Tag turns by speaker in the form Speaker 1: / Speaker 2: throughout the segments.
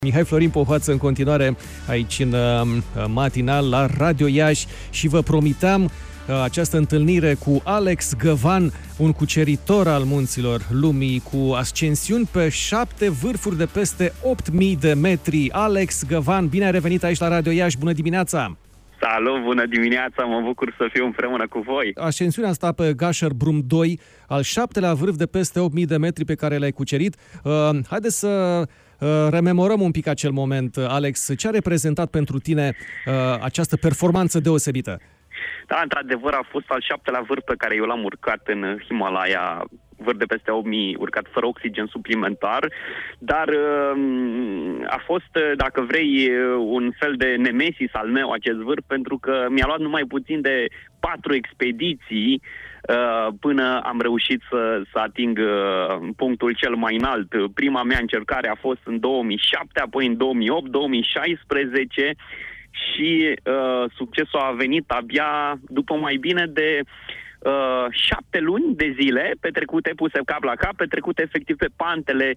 Speaker 1: Mihai Florin Pohoață în continuare aici în matinal la Radio Iași și vă promiteam această întâlnire cu Alex Găvan, un cuceritor al munților lumii cu ascensiuni pe 7 vârfuri de peste 8000 de metri. Alex Găvan, bine ai revenit aici la Radio Iași, bună dimineața!
Speaker 2: Salut, bună dimineața, mă bucur să fiu împreună cu voi.
Speaker 1: Ascensiunea asta pe Gașerbrum 2, al 7-lea vârf de peste 8000 de metri pe care l-ai cucerit. Haideți să rememorăm un pic acel moment, Alex. Ce a reprezentat pentru tine această performanță deosebită?
Speaker 2: Da, într-adevăr a fost al 7-lea vârf pe care eu l-am urcat în Himalaya, vârf de peste 8000, urcat fără oxigen suplimentar, dar a fost, dacă vrei, un fel de nemesis al meu acest vârf, pentru că mi-a luat numai puțin de 4 expediții până am reușit să ating punctul cel mai înalt. Prima mea încercare a fost în 2007, apoi în 2008, 2016 și succesul a venit abia după mai bine de 7 luni de zile petrecute, puse cap la cap, petrecute efectiv pe pantele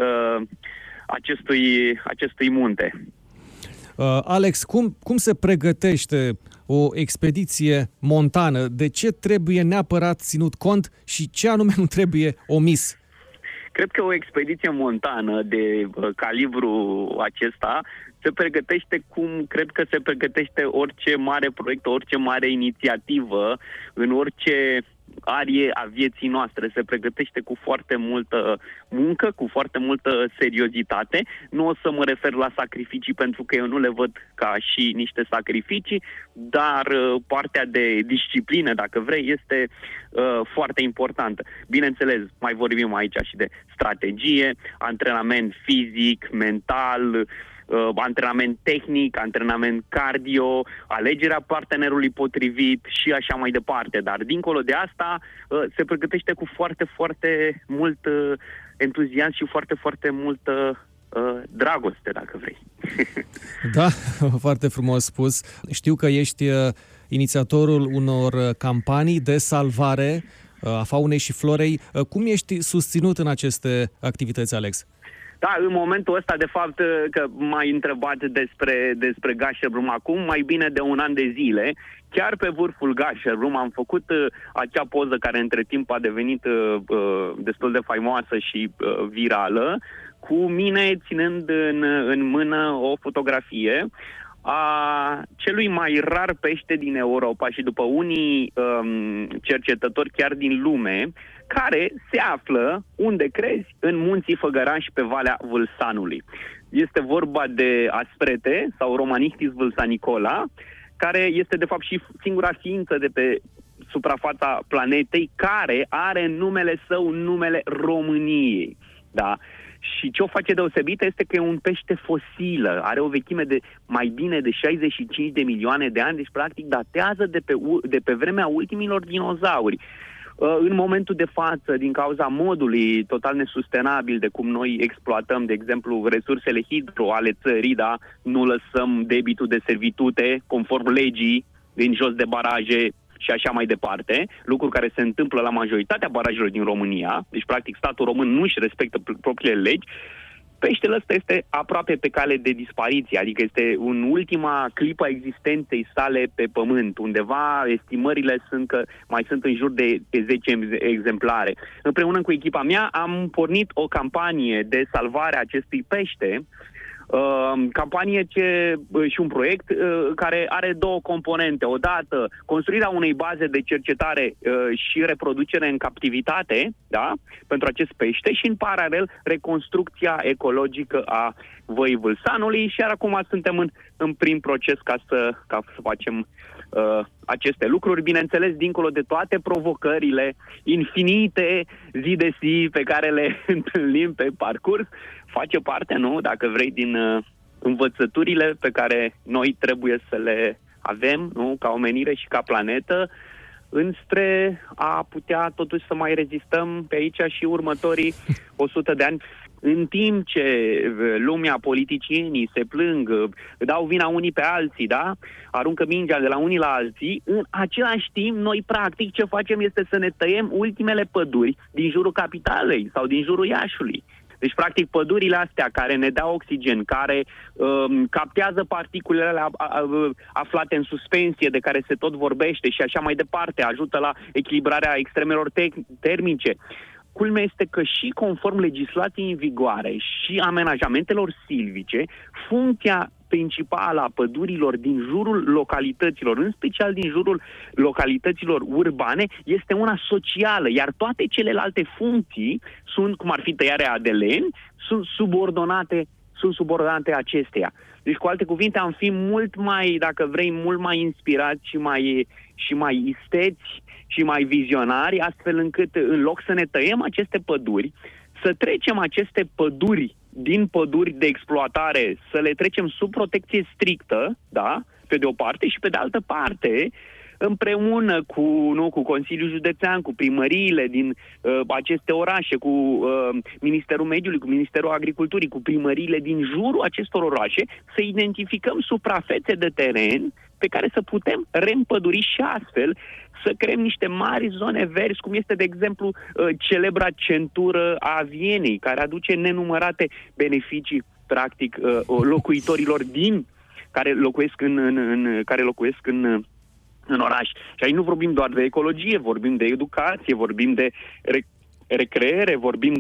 Speaker 2: acestui munte.
Speaker 1: Alex, cum se pregătește o expediție montană? De ce trebuie neapărat ținut cont și ce anume nu trebuie omis?
Speaker 2: Cred că o expediție montană de calibru acesta se pregătește cum cred că se pregătește orice mare proiect, orice mare inițiativă, în orice arie a vieții noastre. Se pregătește cu foarte multă muncă, cu foarte multă seriozitate. Nu o să mă refer la sacrificii, pentru că eu nu le văd ca și niște sacrificii, dar partea de disciplină, dacă vrei, este foarte importantă. Bineînțeles, mai vorbim aici și de strategie, antrenament fizic, mental, antrenament tehnic, antrenament cardio, alegerea partenerului potrivit și așa mai departe. Dar dincolo de asta se pregătește cu foarte, foarte mult entuziasm și foarte, foarte multă dragoste, dacă vrei.
Speaker 1: Da, foarte frumos spus. Știu că ești inițiatorul unor campanii de salvare a faunei și florei. Cum ești susținut în aceste activități, Alex?
Speaker 2: Da, în momentul ăsta, de fapt, că m-ai întrebat despre Gașerbrum acum, mai bine de un an de zile, chiar pe vârful Gașerbrum am făcut acea poză care între timp a devenit destul de faimoasă și virală, cu mine ținând în mână o fotografie a celui mai rar pește din Europa și după unii cercetători chiar din lume, care se află, unde crezi, în munții Făgăraș pe Valea Vâlsanului. Este vorba de Asprete sau Romanichthys vâlsanicola, care este de fapt și singura ființă de pe suprafața planetei care are în numele său numele României. Da? Și ce o face deosebită este că e un pește fosilă, are o vechime de mai bine de 65 de milioane de ani, deci practic datează de pe vremea ultimilor dinozauri. În momentul de față, din cauza modului total nesustenabil de cum noi exploatăm, de exemplu, resursele hidro ale țării, da? Nu lăsăm debitul de servitute conform legii din jos de baraje și așa mai departe, lucruri care se întâmplă la majoritatea barajelor din România, deci practic statul român nu își respectă propriile legi. Peștele ăsta este aproape pe cale de dispariție, adică este în ultima clipă a existenței sale pe pământ. Undeva estimările sunt că mai sunt în jur de 10 exemplare. Împreună cu echipa mea am pornit o campanie de salvare a acestui pește, campanie și un proiect care are două componente. Odată, construirea unei baze de cercetare și reproducere în captivitate, da, pentru acest pește, și în paralel reconstrucția ecologică a Văii Vâlsanului, și iar acum suntem în prim proces ca să facem aceste lucruri, bineînțeles, dincolo de toate provocările infinite zi de zi pe care le întâlnim pe parcurs. Face parte, nu, dacă vrei, din învățăturile pe care noi trebuie să le avem, nu, ca omenire și ca planetă, înspre a putea totuși să mai rezistăm pe aici și următorii 100 de ani. În timp ce lumea, politicienii se plâng, dau vina unii pe alții, da? Aruncă mingea de la unii la alții, în același timp, noi practic ce facem este să ne tăiem ultimele păduri din jurul capitalei sau din jurul Iașului. Deci, practic, pădurile astea care ne dau oxigen, care captează particulele aflate în suspensie, de care se tot vorbește și așa mai departe, ajută la echilibrarea extremelor termice. Culmea este că și conform legislației în vigoare și amenajamentelor silvice, funcția principală a pădurilor din jurul localităților, în special din jurul localităților urbane, este una socială, iar toate celelalte funcții sunt, cum ar fi tăiarea de lemn, sunt subordonate acesteia. Deci, cu alte cuvinte, am fi mult mai, dacă vrei, mult mai inspirați și mai isteți și mai vizionari, astfel încât, în loc să ne tăiem aceste păduri, să trecem aceste păduri din păduri de exploatare, să le trecem sub protecție strictă, da, pe de o parte, și pe de altă parte, împreună cu Consiliul Județean, cu primăriile din aceste orașe, cu Ministerul Mediului, cu Ministerul Agriculturii, cu primăriile din jurul acestor orașe, să identificăm suprafețe de teren pe care să putem reîmpăduri și astfel să creăm niște mari zone verzi, cum este, de exemplu, celebra centură a Vienei, care aduce nenumărate beneficii, practic, locuitorilor care locuiesc în oraș. Și aici nu vorbim doar de ecologie, vorbim de educație, vorbim de recreere,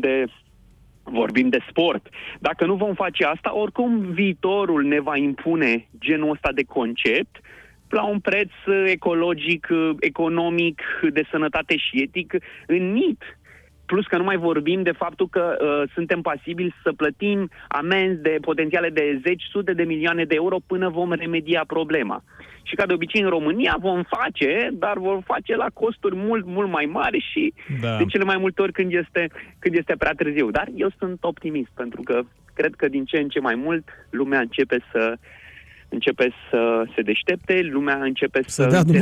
Speaker 2: vorbim de sport. Dacă nu vom face asta, oricum viitorul ne va impune genul ăsta de concept la un preț ecologic, economic, de sănătate și etic înnit. Plus că nu mai vorbim de faptul că suntem pasibili să plătim amenzi potențiale de sute de milioane de euro până vom remedia problema. Și ca de obicei în România vom face, dar vom face la costuri mult, mult mai mari și de cele mai multe ori când este prea târziu. Dar eu sunt optimist, pentru că cred că din ce în ce mai mult lumea începe să se deștepte, lumea începe să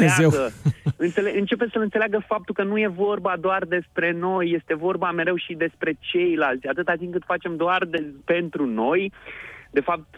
Speaker 2: înțeleagă faptul că nu e vorba doar despre noi, este vorba mereu și despre ceilalți. Atâta timp cât facem doar pentru noi, de fapt,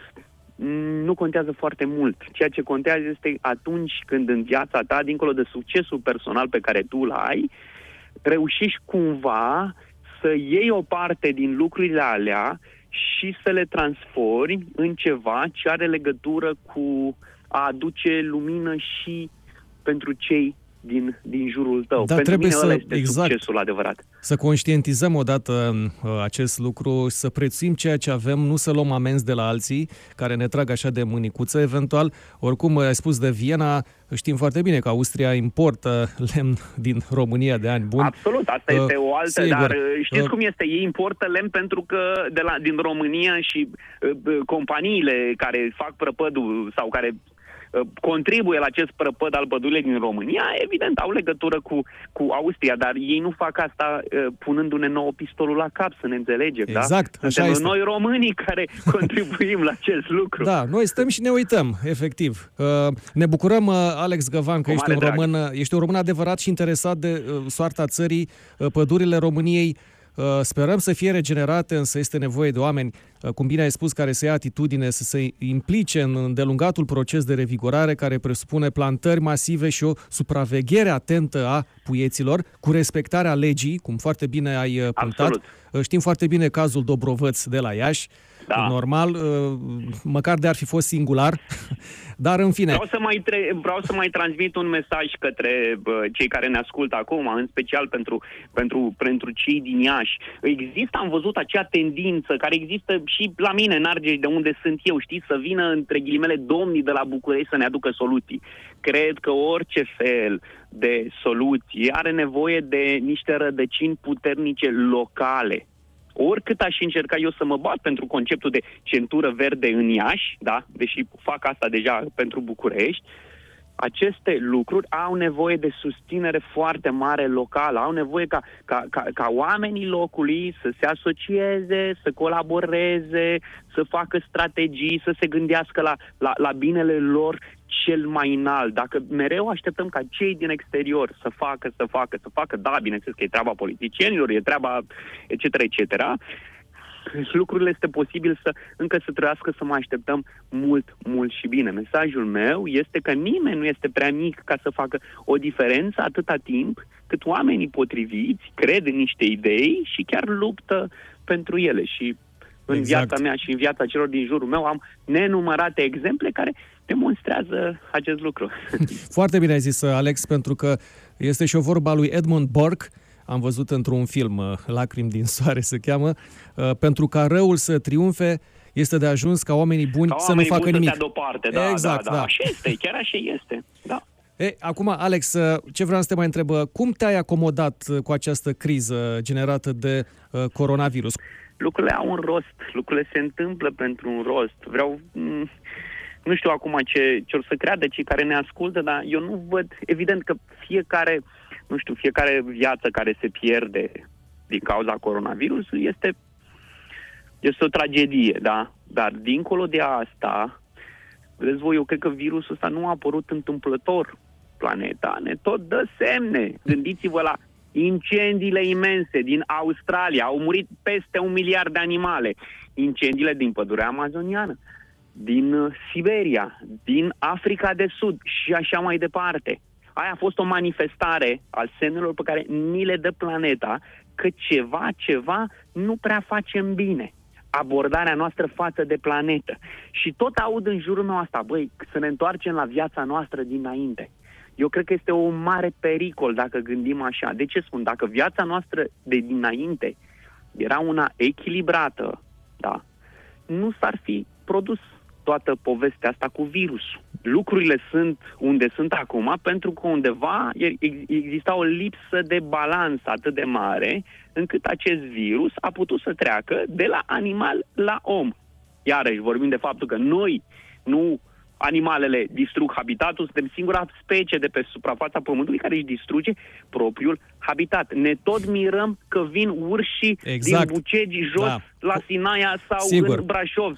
Speaker 2: nu contează foarte mult. Ceea ce contează este atunci când în viața ta, dincolo de succesul personal pe care tu îl ai, reușești cumva să iei o parte din lucrurile alea și să le transformi în ceva ce are legătură cu a aduce lumină și pentru cei din jurul tău.
Speaker 1: Dar
Speaker 2: pentru
Speaker 1: trebuie
Speaker 2: mine ăla este succesul adevărat.
Speaker 1: Să conștientizăm odată acest lucru, să prețuim ceea ce avem, nu să luăm amenzi de la alții care ne trag așa de mânicuță, eventual. Oricum, ai spus de Viena, știm foarte bine că Austria importă lemn din România de ani buni.
Speaker 2: Absolut, asta este o altă, sigur. Dar știți cum este? Ei importă lemn pentru că din România și companiile care fac prăpădul sau care contribuie la acest prăpăd al pădurilor din România, evident, au legătură cu Austria, dar ei nu fac asta punându-ne nouă pistolul la cap, să ne înțelegem,
Speaker 1: exact,
Speaker 2: da? Suntem noi românii care contribuim la acest lucru.
Speaker 1: Da, noi stăm și ne uităm, efectiv. Ne bucurăm, Alex Găvan, că ești un român adevărat și interesat de soarta țării, pădurile României. Sperăm să fie regenerate, însă este nevoie de oameni, cum bine ai spus, care să ia atitudine, să se implice în îndelungatul proces de revigorare care presupune plantări masive și o supraveghere atentă a puieților, cu respectarea legii, cum foarte bine ai punctat.
Speaker 2: Absolut.
Speaker 1: Știm foarte bine cazul Dobrovăț de la Iași. Da. Normal, măcar de ar fi fost singular, dar în fine.
Speaker 2: Vreau să mai transmit un mesaj către cei care ne ascultă acum, în special pentru cei din Iași. Am văzut acea tendință care există și la mine în Argeș, de unde sunt eu, știți, să vină între ghilimele domnii de la București să ne aducă soluții. Cred că orice fel de soluție are nevoie de niște rădăcini puternice locale. Oricât aș încerca eu să mă bat pentru conceptul de centură verde în Iași, da, deși fac asta deja pentru București, aceste lucruri au nevoie de susținere foarte mare locală, au nevoie ca oamenii locului să se asocieze, să colaboreze, să facă strategii, să se gândească la binele lor cel mai înalt. Dacă mereu așteptăm ca cei din exterior să facă, da, bineînțeles că e treaba politicienilor, e treaba etc., lucrurile este posibil să trebuiască să mai așteptăm mult, mult și bine. Mesajul meu este că nimeni nu este prea mic ca să facă o diferență atâta timp cât oamenii potriviți cred în niște idei și chiar luptă pentru ele și în viața mea și în viața celor din jurul meu am nenumărate exemple care demonstrează acest lucru.
Speaker 1: Foarte bine ai zis, Alex, pentru că este și o vorba lui Edmund Burke, am văzut într-un film, Lacrimi din soare se cheamă, pentru ca răul să triumfe, este de ajuns ca oamenii buni să nu facă nimic.
Speaker 2: Să deoparte, da,
Speaker 1: exact,
Speaker 2: da. Așa este, chiar așa este, da.
Speaker 1: Acum, Alex, ce vreau să te mai întreb, cum te-ai acomodat cu această criză generată de coronavirus?
Speaker 2: Lucrurile au un rost, lucrurile se întâmplă pentru un rost. Nu știu acum ce o să creadă cei care ne ascultă, dar eu nu văd, evident că fiecare viață care se pierde din cauza coronavirusului este o tragedie, da? Dar dincolo de asta, vedeți voi, eu cred că virusul ăsta nu a apărut întâmplător. Planeta ne tot dă semne. Gândiți-vă la incendiile imense din Australia. Au murit peste 1 miliard de animale. Incendiile din pădurea amazoniană, din Siberia, din Africa de Sud și așa mai departe. Aia a fost o manifestare al semnelor pe care ni le dă planeta că ceva nu prea facem bine. Abordarea noastră față de planetă. Și tot aud în jurul meu asta, băi, să ne întoarcem la viața noastră dinainte. Eu cred că este un mare pericol dacă gândim așa. De ce spun? Dacă viața noastră de dinainte era una echilibrată, da, nu s-ar fi produs toată povestea asta cu virusul. Lucrurile sunt unde sunt acum pentru că undeva exista o lipsă de balans atât de mare încât acest virus a putut să treacă de la animal la om. Iarăși vorbim de faptul că noi, nu animalele, distrug habitatul, suntem singura specie de pe suprafața Pământului care își distruge propriul habitat. Ne tot mirăm că vin urși din Bucegi jos la Sinaia sau în Brașov.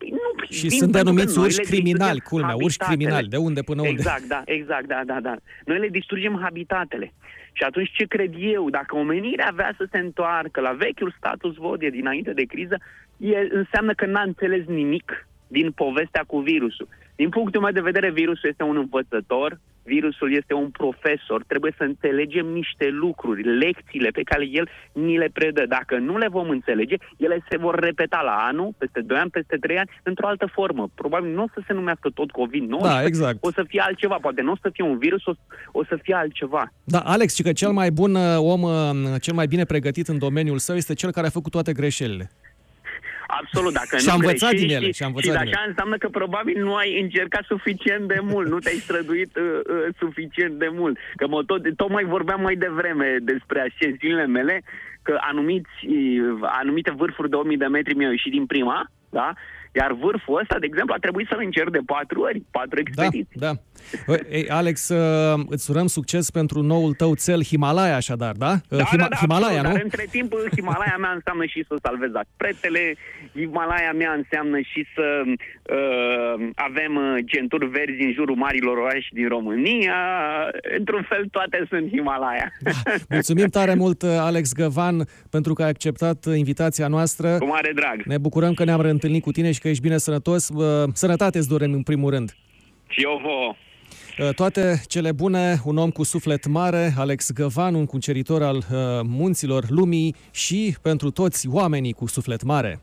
Speaker 1: Și sunt denumiți urși criminali, culmea, urși criminali. De unde până unde?
Speaker 2: Exact, da. Noi le distrugem habitatele. Și atunci ce cred eu? Dacă omenirea avea să se întoarcă la vechiul status quo de dinainte de criză, înseamnă că n-a înțeles nimic din povestea cu virusul. Din punctul meu de vedere, virusul este un învățător, virusul este un profesor, trebuie să înțelegem niște lucruri, lecțiile pe care el ni le predă. Dacă nu le vom înțelege, ele se vor repeta la anul, peste 2 ani, peste 3 ani, într-o altă formă. Probabil nu o să se numească tot COVID-19, o să fie altceva, poate nu o să fie un virus, o să fie altceva.
Speaker 1: Da, Alex, și că cel mai bun om, cel mai bine pregătit în domeniul său este cel care a făcut toate greșelile.
Speaker 2: Dacă
Speaker 1: și
Speaker 2: nu
Speaker 1: a învățat din ele.
Speaker 2: Și așa înseamnă că probabil nu ai încercat suficient de mult, nu te-ai străduit suficient de mult. Că tot mai vorbeam mai devreme despre ascensiunile mele, că anumite vârfuri de 1000 de metri mi-au ieșit din prima, da? Iar vârful ăsta, de exemplu, a trebuit să-l încerc de 4 ori, 4 expediții.
Speaker 1: Da. Ei, Alex, îți urăm succes pentru noul tău țel Himalaya, așadar, da? Himalaya,
Speaker 2: absolut,
Speaker 1: nu?
Speaker 2: Dar între timp, Himalaya mea înseamnă și să salvez pretele, Himalaya mea înseamnă și să avem centuri verzi în jurul marilor orașe din România. Într-un fel, toate sunt Himalaya.
Speaker 1: Da. Mulțumim tare mult, Alex Găvan, pentru că ai acceptat invitația noastră.
Speaker 2: Cu mare drag.
Speaker 1: Ne bucurăm că ne-am reîntâlnit cu tine și că ești bine sănătos. Sănătate îți dorim în primul rând.
Speaker 2: Și eu vouă.
Speaker 1: Toate cele bune, un om cu suflet mare, Alex Găvan, un cuceritor al munților lumii și pentru toți oamenii cu suflet mare.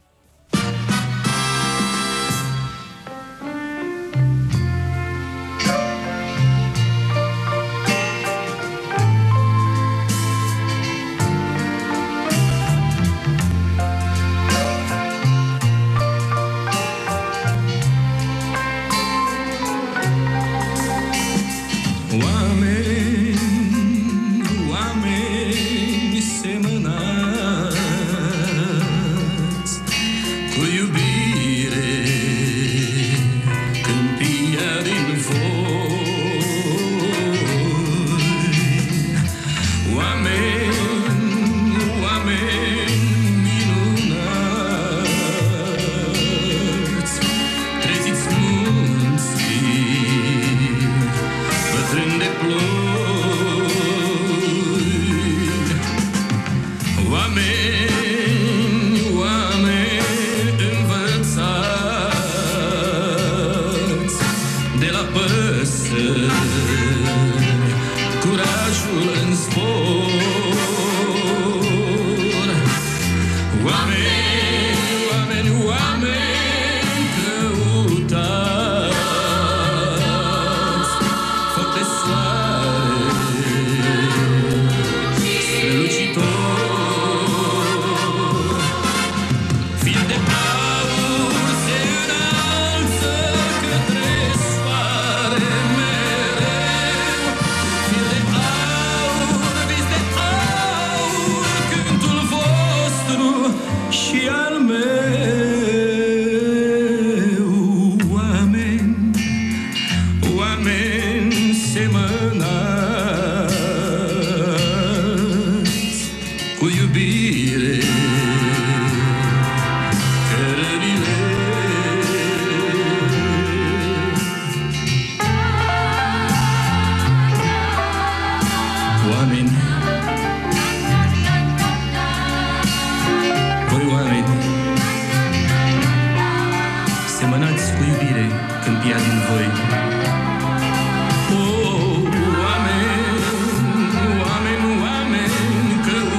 Speaker 3: respire când ia din voi. Oameni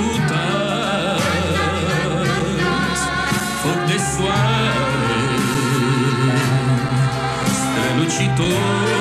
Speaker 3: căutați foc de soare strălucitor.